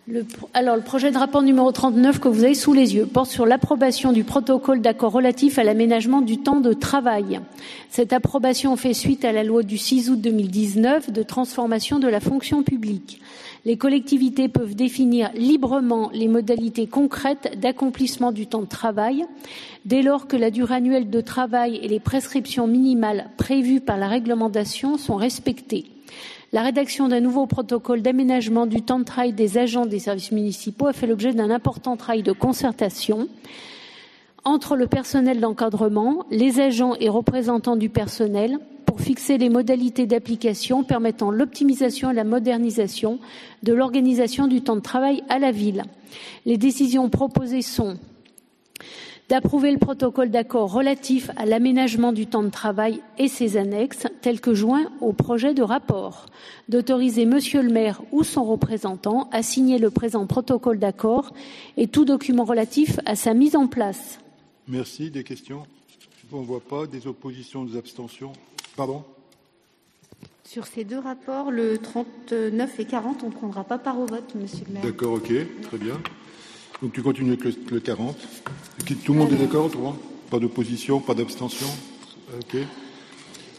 Le projet de rapport numéro 39 que vous avez sous les yeux porte sur l'approbation du protocole d'accord relatif à l'aménagement du temps de travail. Cette approbation fait suite à la loi du 6 août 2019 de transformation de la fonction publique. Les collectivités peuvent définir librement les modalités concrètes d'accomplissement du temps de travail, dès lors que la durée annuelle de travail et les prescriptions minimales prévues par la réglementation sont respectées. La rédaction d'un nouveau protocole d'aménagement du temps de travail des agents des services municipaux a fait l'objet d'un important travail de concertation entre le personnel d'encadrement, les agents et représentants du personnel pour fixer les modalités d'application permettant l'optimisation et la modernisation de l'organisation du temps de travail à la ville. Les décisions proposées sont d'approuver le protocole d'accord relatif à l'aménagement du temps de travail et ses annexes, tels que joints au projet de rapport, d'autoriser Monsieur le maire ou son représentant à signer le présent protocole d'accord et tout document relatif à sa mise en place. Merci. Des questions? On ne voit pas. Des oppositions, des abstentions? Pardon? Sur ces deux rapports, le 39 et 40, on ne prendra pas part au vote, Monsieur le maire. D'accord, ok, très bien. Donc tu continues avec le 40. Tout le monde est d'accord, toi? Pas d'opposition, pas d'abstention? Ok.